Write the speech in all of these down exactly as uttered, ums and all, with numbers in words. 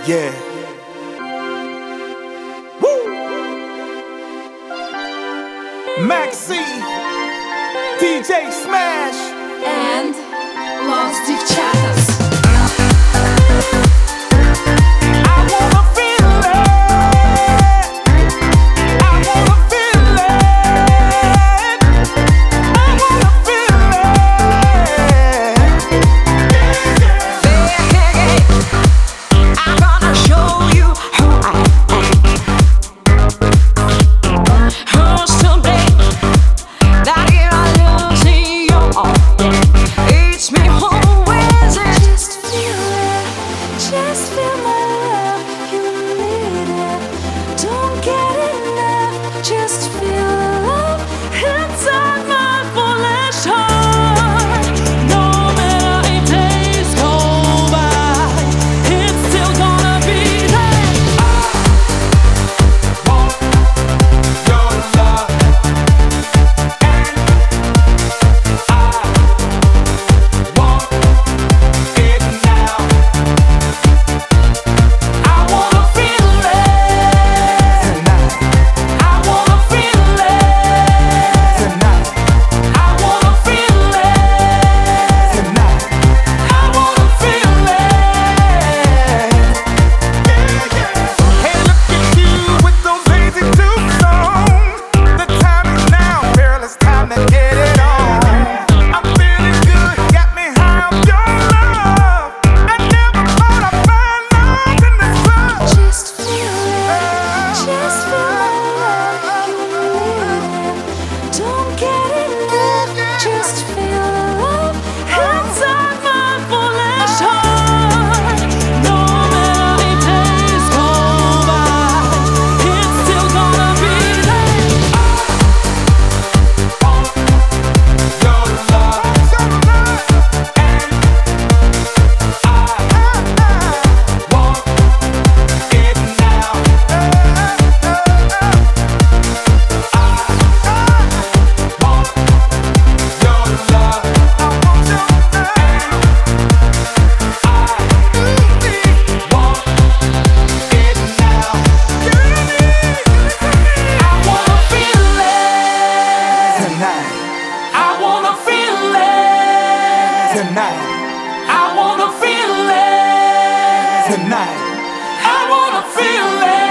Yeah. Woo! Maxi, D J Smash and Los Divchatas. Just feel my love, you need it. Don't get enough, just feel the love inside my foolish heart. No matter if days go by, it's still gonna be there. I want your love, and I want it now. Tonight, I wanna feel it. Tonight, I wanna feel it.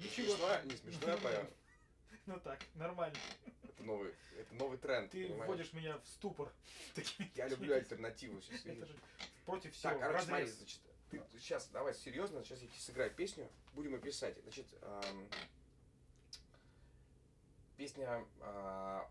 Ничего. Смешное, не смешное пою. Ну так, нормально. Это новый, это новый тренд, Ты понимаешь? вводишь меня в ступор. Такими- Я люблю альтернативу сейчас. Это же против всего. Так, короче, смотри, Разрез. значит, ты сейчас, давай серьезно, сейчас я тебе сыграю песню, будем ее писать. Значит, эм, песня, а,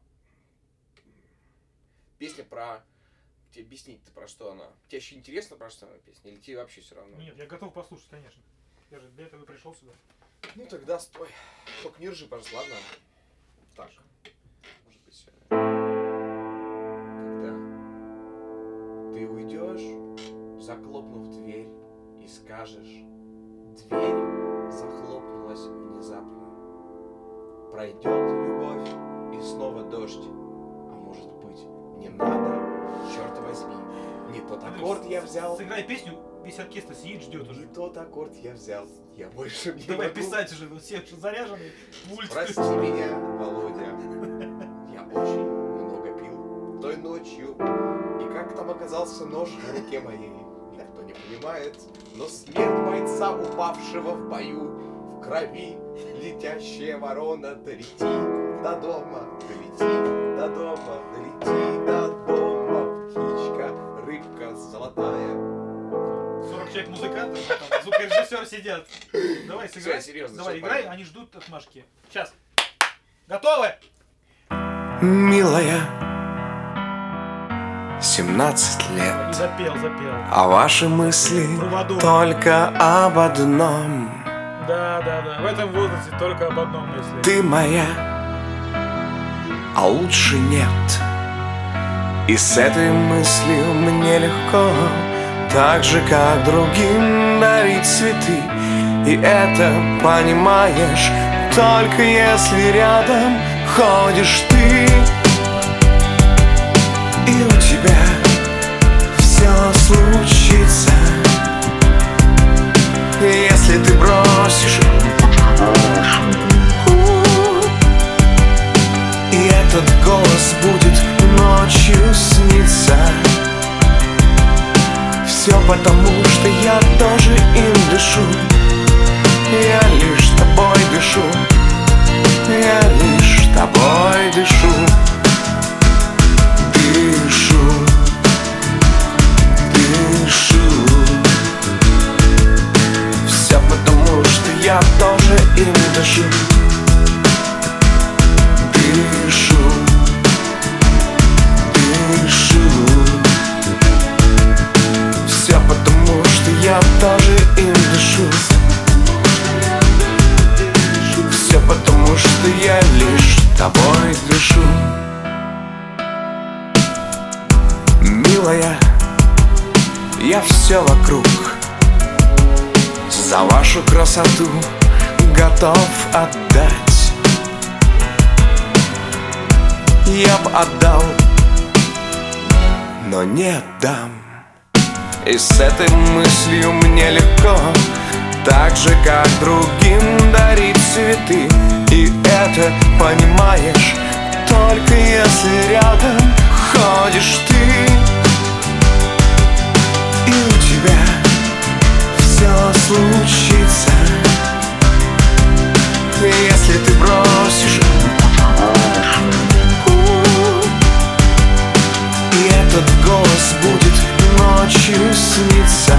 песня про, тебе объяснить, про что она? Тебе еще интересно, про что она песня, или тебе вообще все равно? Нет, я готов послушать, конечно. Я же для этого и пришел сюда. Ну тогда стой, только не ржи, пожалуйста, ладно? Так, может быть, э, когда ты уйдешь, захлопнув дверь, и скажешь, дверь захлопнулась внезапно. Пройдет любовь и снова дождь, а может быть не надо, черт возьми, не тот аккорд я взял, Сыграй песню, весь оркестр сидит, ждет уже. не тот аккорд я взял, я больше не Давай могу. писать уже, вот все заряженные. Пульт. Прости меня, Володя, я очень много пил той ночью, и как там оказался нож на руке моей, никто не понимает, но смерть бойца, упавшего в бою, в крови летящая ворона, долети до дома, долети до дома, долети до дома, птичка, рыбка золотая. сорок человек музыкантов, там звукорежиссер сидят. Давай сыграй. Всё, серьезно, Давай всё, играй, понятно. они ждут отмашки. Сейчас. Готовы? Милая, семнадцать лет, Запел, запел. а ваши мысли Трубадур. только об одном. Да, да, да. В этом возрасте только об одном мысли. Ты моя, а лучше нет. И с этой мыслью мне легко, так же, как другим дарить цветы. И это понимаешь, только если рядом ходишь ты. И у тебя все случится, если ты бросишь. У-у-у. И этот голос будет ночью сниться. Все потому, что я тоже им дышу. Я лишь тобой дышу. Я лишь тобой дышу. Дышу. Дышу. Все потому, что я тоже им дышу. Дышу. Дышу. Все потому, что я тоже им дышу. Все потому, что я лишь тобой дышу. Милая, я все вокруг за вашу красоту готов отдать. Я б отдал, но не отдам. И с этой мыслью мне легко, так же, как другим дарить цветы. И это понимаешь, только если рядом ходишь ты. И у тебя все случится, если ты бросишь. У-у-у. И этот голос будет ночью снится.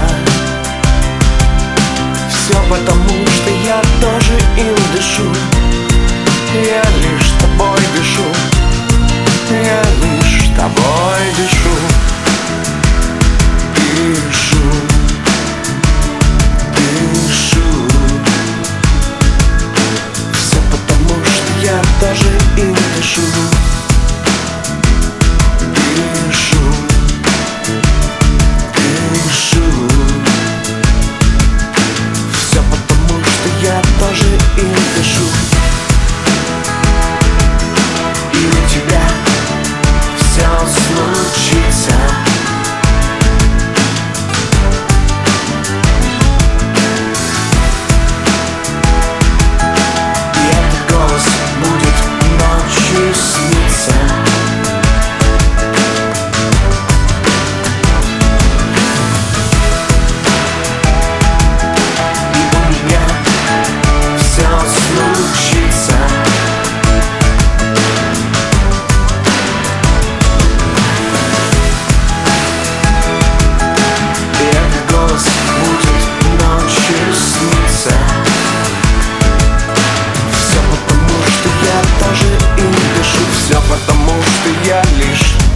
Все потому, что я тоже им дышу. Я лишь тобой дышу. Я лишь тобой дышу. Дышу. Дышу. Все потому,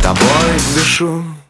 тобой дышу.